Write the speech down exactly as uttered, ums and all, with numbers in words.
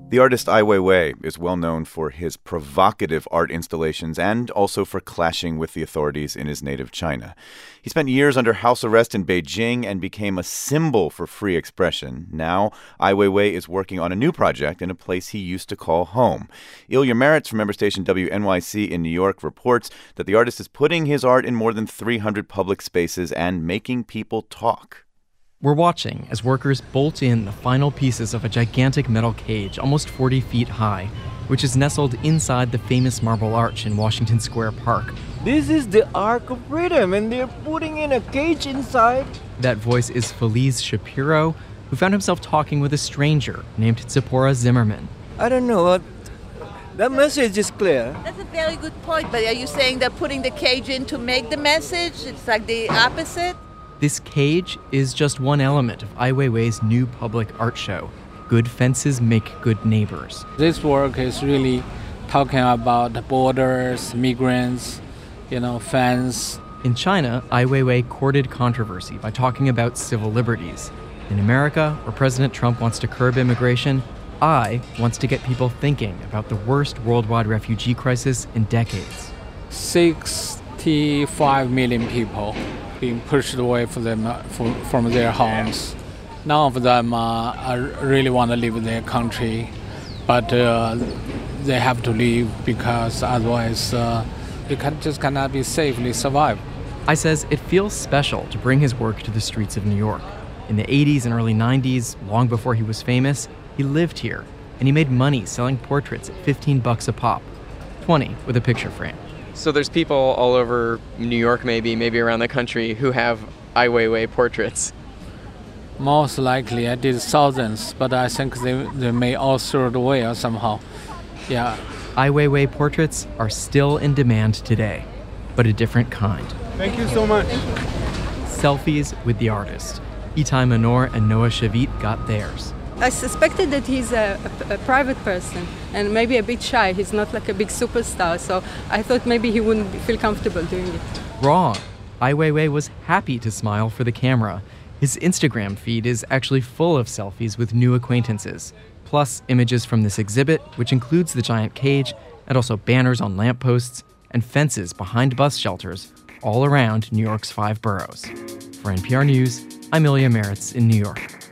The artist Ai Weiwei is well known for his provocative art installations and also for clashing with the authorities in his native China. He spent years under house arrest in Beijing and became a symbol for free expression. Now, Ai Weiwei is working on a new project in a place he used to call home. Ilya Meritz from member station W N Y C in New York reports that the artist is putting his art in more than three hundred public spaces and making people talk. We're watching as workers bolt in the final pieces of a gigantic metal cage almost forty feet high, which is nestled inside the famous Marble Arch in Washington Square Park. This is the Arc of Freedom, and they're putting in a cage inside. That voice is Feliz Shapiro, who found himself talking with a stranger named Tzipora Zimmerman. I don't know what. That message is clear. That's a very good point, but are you saying they're putting the cage in to make the message? It's like the opposite? This cage is just one element of Ai Weiwei's new public art show, Good Fences Make Good Neighbors. This work is really talking about borders, migrants, you know, fence. In China, Ai Weiwei courted controversy by talking about civil liberties. In America, where President Trump wants to curb immigration, Ai wants to get people thinking about the worst worldwide refugee crisis in decades. sixty-five million people being pushed away from, them, from, from their homes. None of them uh, really want to leave their country, but uh, they have to leave because otherwise uh, they can, just cannot be safely survive. Ai says it feels special to bring his work to the streets of New York. In the eighties and early nineties, long before he was famous, he lived here, and he made money selling portraits at fifteen bucks a pop, twenty with a picture frame. So there's people all over New York, maybe, maybe around the country, who have Ai Weiwei portraits. Most likely, I did thousands, but I think they, they may all throw it away or somehow. Yeah. Ai Weiwei portraits are still in demand today, but a different kind. Thank you so much. Selfies with the artist. Itai Manor and Noah Shavit got theirs. I suspected that he's a, a, a private person and maybe a bit shy. He's not like a big superstar, so I thought maybe he wouldn't feel comfortable doing it. Wrong. Ai Weiwei was happy to smile for the camera. His Instagram feed is actually full of selfies with new acquaintances, plus images from this exhibit, which includes the giant cage, and also banners on lampposts and fences behind bus shelters all around New York's five boroughs. For N P R News, I'm Ilya Meritz in New York.